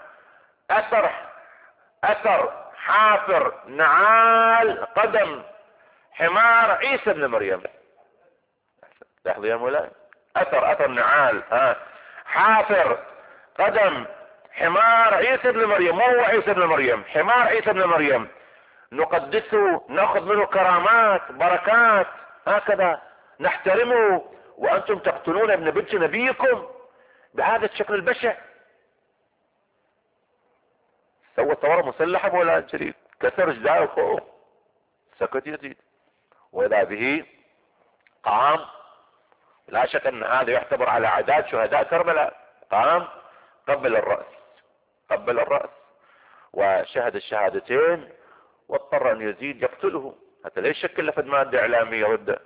اثر حافر نعال قدم حمار عيسى ابن مريم. لاحظوا يا مولاي، اثر نعال حافر قدم حمار عيسى ابن مريم، مو هو عيسى ابن مريم، حمار عيسى ابن مريم، نقدسه، ناخذ منه كرامات بركات، هكذا نحترمه، وانتم تقتلون ابن بنت نبيكم بهذا الشكل البشع. سوى ثورة مسلحة مولانا الشريف، كسر جدار الخوف، سكت يزيد. واذا به قام، لا شك ان هذا يعتبر على اعداد شهداء كربلاء، قام قبل الرأس وشهد الشهادتين، واضطر ان يزيد يقتله. هذا ليش شكل لفت مادة اعلامية ضده.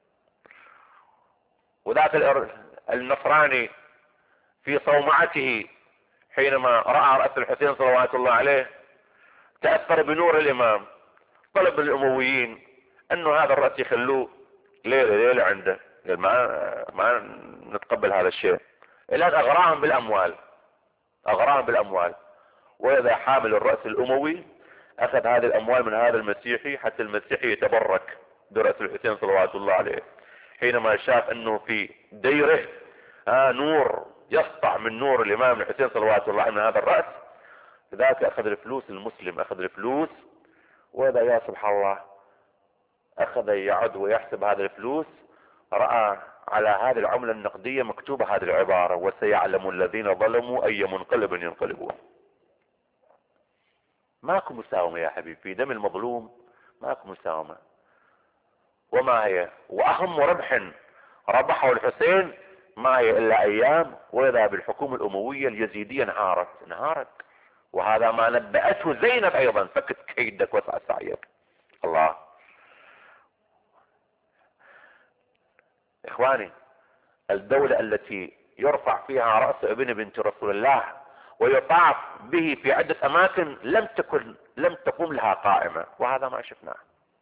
وذاك النصراني في صومعته حينما رأى رأس الحسين صلوات الله عليه تأثر بنور الامام، طلب من الامويين انه هذا الرأس يخلوه ليلة عنده، قال ما نتقبل هذا الشيء. الان اغراهم بالاموال، واذا حامل الرأس الاموي اخذ هذه الاموال من هذا المسيحي حتى المسيحي يتبرك برأس الحسين صلوات الله عليه. حينما شاف انه في ديره نور يسطع من نور الامام الحسين صلوات الله عليه من هذا الرأس، ذاك اخذ الفلوس، المسلم اخذ الفلوس، واذا يا سبحان الله اخذ يعد ويحسب هذه الفلوس، رأى على هذه العملة النقدية مكتوبة هذه العبارة: وسيعلم الذين ظلموا اي منقلب ينقلبون. ماكو مساومة يا حبيبي في دم المظلوم، ماكو مساومة. وما هي واهم ربح ربحه الحسين ما هي الا ايام واذا بالحكومة الاموية اليزيدية انهارت. وهذا ما نبأته زينب ايضا: فكت كيدك وسع سعيك. الله. اخواني، الدولة التي يرفع فيها رأس ابن بنت رسول الله ويطاف به في عدة اماكن لم تقوم لها قائمة، وهذا ما شفناه.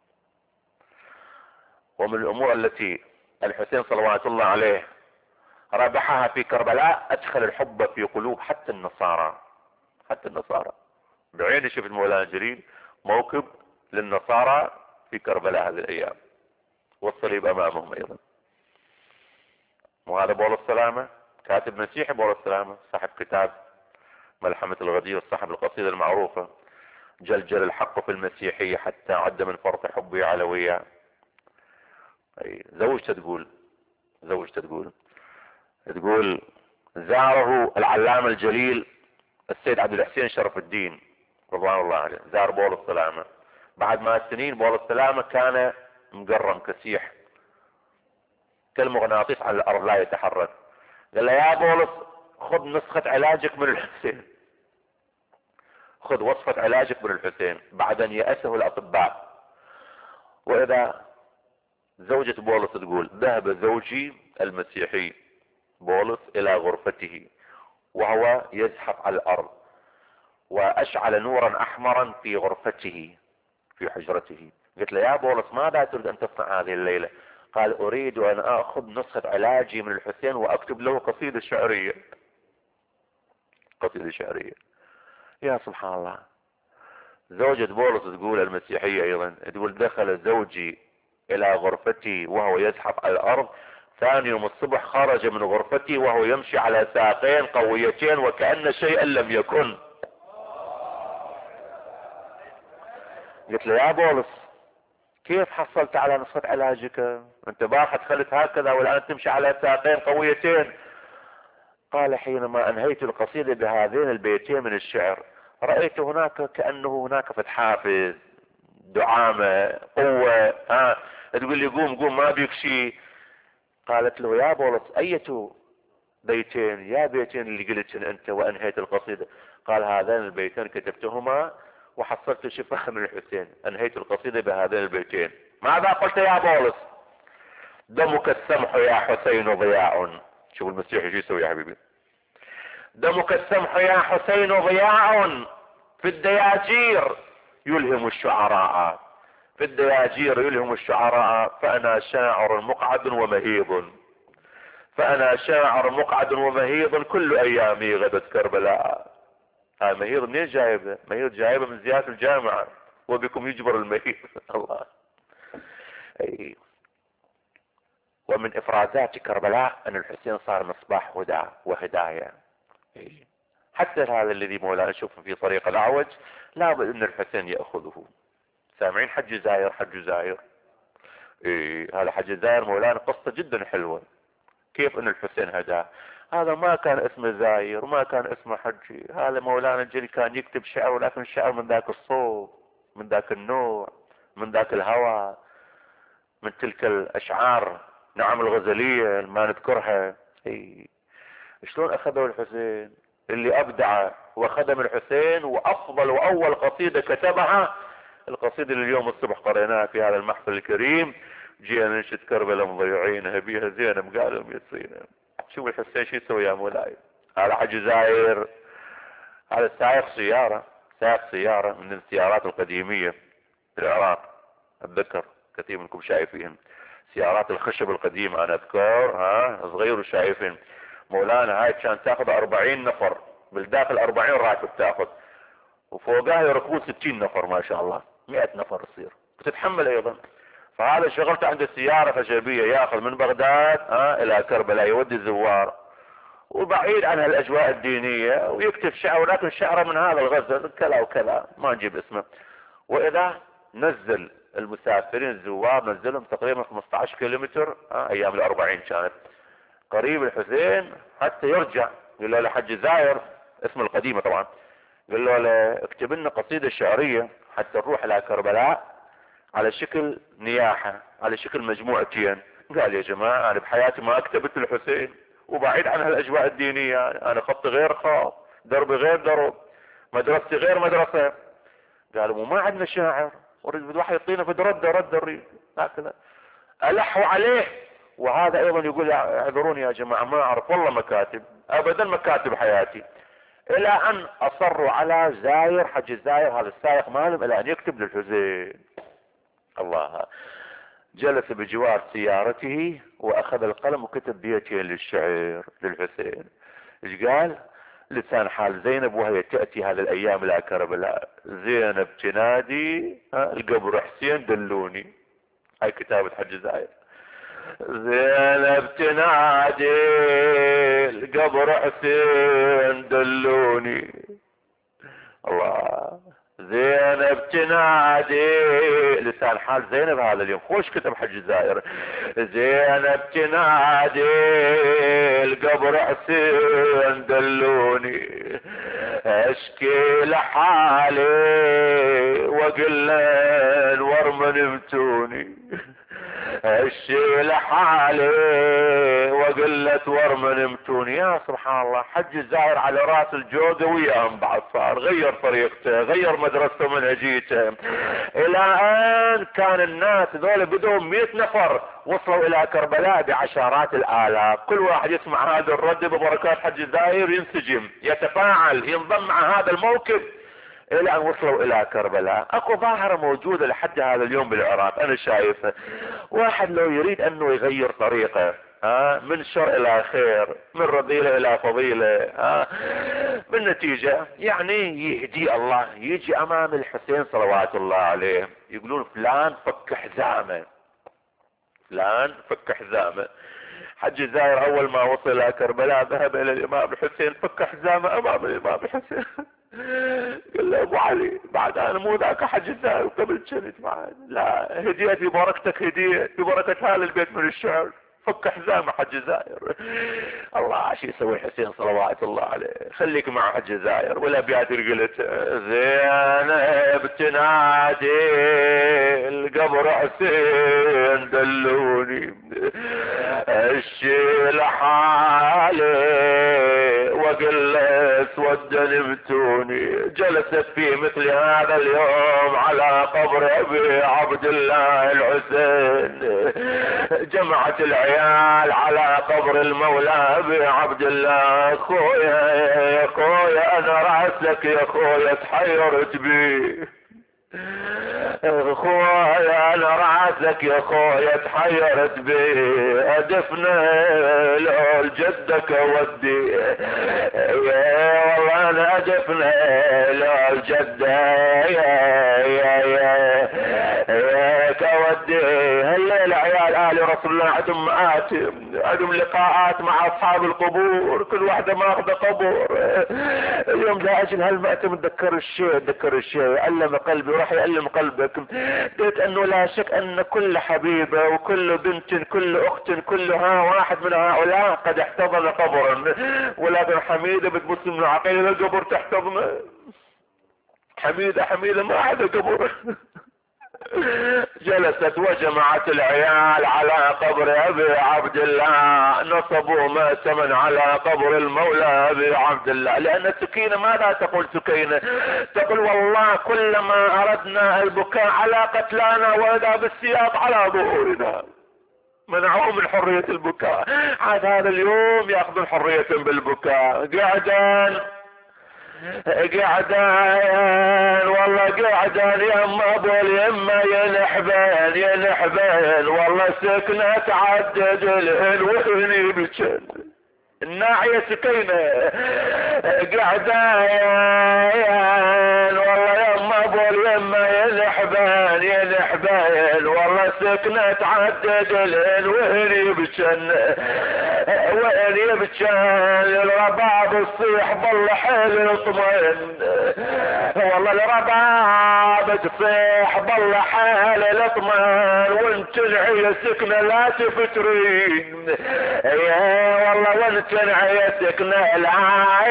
ومن الامور التي الحسين صلوات الله عليه ربحها في كربلاء ادخل الحب في قلوب حتى النصارى. بعيني شفت مولانا جليل موكب للنصارى في كربلاء هذه الايام، والصليب امامهم ايضا. وهذا بولس السلامة، كاتب مسيحي بولس السلامة، صاحب كتاب ملحمة الغدير، صاحب القصيدة المعروفة: جلجل الحق في المسيحية حتى عد من فرط حبي علوية. زوجته تقول زاره العلامة الجليل السيد عبد الحسين شرف الدين رضوان الله عليه، زار بولس السلامة. بعد ما سنين بولس السلامة كان مقرم كسيح كالمغناطيس على الارض لا يتحرك. قال له: يا بولس خذ نسخة علاجك من الحسين، خذ وصفة علاجك من الحسين، بعد ان يأسه الاطباء. واذا زوجة بولس تقول: ذهب زوجي المسيحي بولس الى غرفته وهو يزحف على الارض، واشعل نورا احمرا في غرفته في حجرته. قلت له: يا بولس ماذا تريد ان تصنع هذه الليلة؟ قال: اريد ان اخذ نسخة علاجي من الحسين واكتب له قصيدة شعرية. يا سبحان الله. زوجة بولس تقول المسيحية ايضا، تقول: دخل زوجي الى غرفتي وهو يزحف على الارض، ثاني يوم الصبح خرج من غرفتي وهو يمشي على ساقين قويتين وكأن شيئا لم يكن. قلت له: يا بولس كيف حصلت على نسخة علاجك؟ انت بارحة دخلت هكذا والان تمشي على ساقين قويتين. قال: حينما انهيت القصيدة بهذين البيتين من الشعر رأيت هناك كأنه هناك حافز، دعامة، قوة. تقول لي قوم ما بيك شيء. قالت له: يا بولس اية بيتين؟ يا بيتين اللي قلتن انت وانهيت القصيدة. قال: هذين البيتين كتبتهما وحصلت شفاء من الحسين، انهيت القصيدة بهذين البيتين. ماذا قلت يا بولس؟ دمك السمح يا حسين ضياء. شوف المسيح شو يسوي يا حبيبي: دمك السمح يا حسين ضياء في الدياجير يلهم الشعراء، في الدياجير يلهم الشعراء، فانا شاعر مقعد ومهيض، فانا شاعر مقعد ومهيض، كل ايامي غدت كربلاء. مهيض منين جايبه؟ مهيض جايبه من زيارة الجامعة، وبكم يجبر المهيض. الله. ومن افرازات كربلاء ان الحسين صار مصباح هدى وهداية. حتى هذا الذي مولانا نشوفه في طريق الاعوج لابد ان الحسين يأخذه. سامعين حج زاير؟ هذا حج زاير مولانا قصة جدا حلوة، كيف ان الحسين هداه. هذا ما كان اسمه زاير وما كان اسمه حجي، هذا مولانا الجلي كان يكتب شعر، ولكن الشعر من ذاك الصوت، من ذاك النوع، من ذاك الهوى، من تلك الاشعار نعم الغزلية ما نذكرها. شلون اخذوا الحسين اللي ابدع واخذ الحسين، وافضل واول قصيدة كتبها القصيدة اللي اليوم الصبح قريناها في هذا المحفل الكريم: جينا ننشد كربلاء مضيعينها بيها زينب قالوا يصينا. شوف الحسين شو يسوي يا مولاي. هذا حج زاير، هذا سائق سيارة من السيارات القديمية في العراق، اتذكر كثير منكم شايفين سيارات الخشب القديمة، انا اذكر صغير وفوقها يركبون 60 نفر ما شاء الله، 100 نفر يصير، وتتحمل ايضا. فهذا شغلته عنده سيارة خشبية ياخذ من بغداد الى كربلاء يودي الزوار، وبعيد عن الاجواء الدينية، ويكتب شعر، ولكن شعره من هذا الغزل كذا وكذا ما نجيب اسمه. واذا نزل المسافرين الزوار نزلهم تقريبا 15 كيلومتر، ايام ال40 كانت قريب الحسين حتى يرجع. قال له حج زاير اسم القديمة طبعا، قال له اكتب لنا قصيدة شعرية حتى نروح الى كربلاء على شكل نياحة، على شكل مجموعتين. قال يا جماعة انا بحياتي ما كتبت الحسين، وبعيد عن هالاجواء الدينية، انا خطي غير خط، دربي غير درب، مدرستي غير مدرسة. قالوا ما عندنا شاعر، ورد الواحد يعطينا في رد الريد هكذا. الحوا عليه. وهذا ايضا يقول اعذروني يا جماعة ما اعرف والله مكاتب، ابدا مكاتب حياتي، الى ان اصروا على زاير حج زاير هذا السائق مالهم الى ان يكتب للحسين. الله. جلس بجوار سيارته واخذ القلم وكتب بيتين للشعر للحسين. ايش قال؟ لسان حال زينب وهي تأتي هذه الايام الى كربلاء، زينب تنادي القبر حسين دلوني. هاي كتابة حج زاير. زينب تنادي القبر حسين دلوني. الله. زينب تنادي، لسان حال زينب هذا اليوم خوش كتب حج زاير. زينب تنادي القبر حسين دلوني، اشكي لحالي واقول الورم نمتوني، اشكي لحالي وقلت ورم نمتوني. يا سبحان الله، حج زاهر على راس الجوده وياهم بعد صار غير طريقته، غير مدرسته ومنهجيته، الى ان كان الناس ذول بدهم 100 نفر وصلوا الى كربلاء بعشرات الالاف. كل واحد يسمع هذا الرد ببركات حج زاهر ينسجم يتفاعل ينضم مع هذا الموكب الى ان وصلوا الى كربلاء. اكو ظاهرة موجودة لحد هذا اليوم بالعراق انا شايفها. واحد لو يريد انه يغير طريقه من شر الى خير، من رذيلة الى فضيلة، بالنتيجة يعني يهدي الله، يجي امام الحسين صلوات الله عليه يقولون فلان فك حزامه، فلان فك حزامه. حج زاير اول ما وصل الى كربلاء ذهب الى الامام الحسين فك حزامه امام الامام الحسين. قال له ابو علي بعد انا مو ذاك حج زاير قبل كنت معي، لا هديت ببركتك، هديت ببركة هذا البيت من الشعر، فك حزام حج زاير. الله شو يسوي الحسين صلوات الله عليه. خليك مع حج زاير والابيات اللي قلت زينب تنادي القبر حسين دلوني، الشيل حالي وقلت ود نمتوني. جلست في مثل هذا اليوم على قبر ابي عبد الله الحسين، جمعت العيال على قبر المولى ابي عبد الله. خويا يا خويا انا راسك يا خويا تحيرت بي، خويا انا راسك يا خويا تحيرت بي، ادفنا لو لجدك اودي، يا والله انا ادفنا لو لجده يا كودي. هالليله عيال اهل رسول الله عندهم مآتم، عندهم لقاءات مع اصحاب القبور، كل واحده ماخذه قبر. اليوم لاجل هالمأتم تذكر الشيء علم قلبي وراح يعلم قلبك. قلت انه لا شك ان كل حبيبه وكل بنت كل اخت كل واحد من هؤلاء قد احتضن قبرا، ولكن حميده بتبص من عقيل القبر تحتضنه. حميده ما عاد قبر. جلست وجمعت العيال على قبر ابي عبد الله، نصبوا مأتما على قبر المولى ابي عبد الله. لان السكينة ماذا تقول سكينة؟ تقول والله كلما اردنا البكاء على قتلانا واذا بالسياط على ظهورنا، منعوه من حرية البكاء. عاد هذا اليوم ياخذون حرية بالبكاء. قعدان والله قعدان يما ابو اليمه ينحبين والله سكنة تعدد الهن وهني بجن. الناعية سكينة قعدان والله يما ابو اليمة ينحبان ينحبان والله سكنة تعدد الهن وهن يبشن وهن يبشن الرباب الصيح ضل حيل اطمئن والله الرباب تصيح ضل حيل اطمئن وانت العية سكنة لا تفترين يا والله وانت العية سكنة لا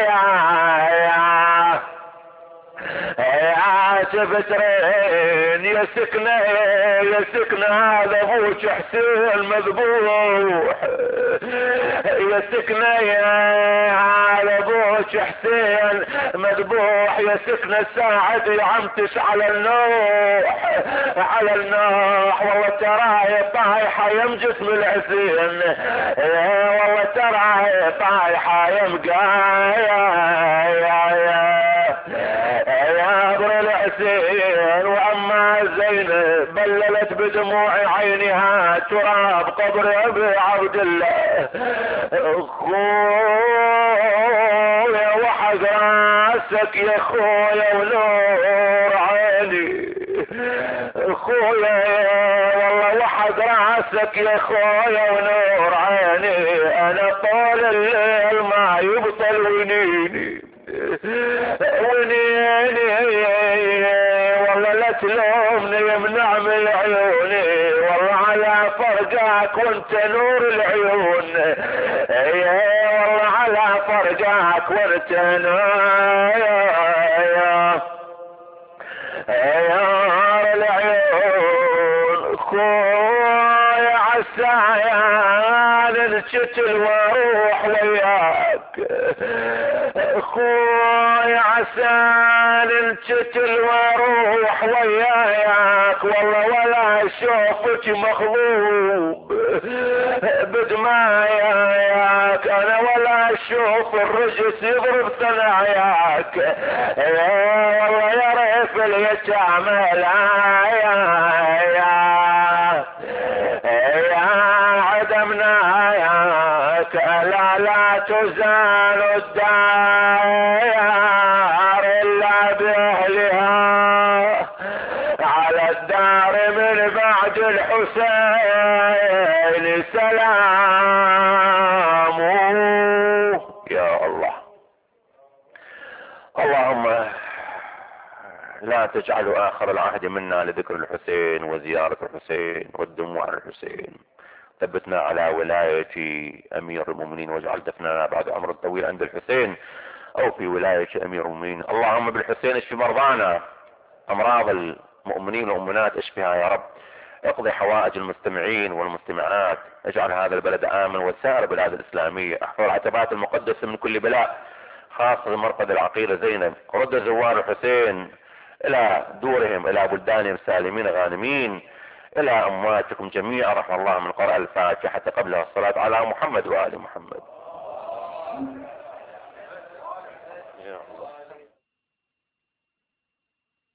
يا تفترين يا سكنة يا سكنة هذا ابوك حسين مذبوح يا سكنة هذا ابوك حسين مذبوح يا سكنة ساعد يا عمتش على النوح على النوح والله تراي طايحة يم جسم الحسين والله تراي طايحة يم الحسين. واما زينب بللت بدموع عينها تراب قبر ابي عبد الله خويا وحق راسك يا خويا ونور عيني خويا والله وحق راسك يا خويا ونور عيني انا طول الليل ما يبطل ونيني والله لا تلومني يمنع من عيوني والله على فرقك وانت نور العيون والله على فرقك وانت نور العيون خويا عسايان الشتل واروح وياك خويا عسان الشتل واروح وياك والله ولا اشوفك مخلوب بدماياك انا ولا اشوف الرجس يضرب ثناياك والله يا ريف اليتامى عدمناياك لا تزال الدار الا باهلها على الدار من بعد الحسين سلام يا الله. اللهم لا تجعل اخر العهد منا لذكر الحسين وزيارة الحسين والدموع على الحسين. ثبتنا على ولاية امير المؤمنين واجعل دفننا بعد عمر طويل عند الحسين او في ولاية امير المؤمنين. اللهم بالحسين اشف مرضانا امراض المؤمنين والمؤمنات اشفها يا رب. اقضي حوائج المستمعين والمستمعات. اجعل هذا البلد امن وسائر البلاد الاسلامية. احفظ العتبات المقدسة من كل بلاء خاصة مرقد العقيلة زينب. رد زوار الحسين الى دورهم الى بلدانهم سالمين غانمين. الى امواتكم جميعا رحم الله من قرأ الفاتحة قبلها الصلاة على محمد وآل محمد.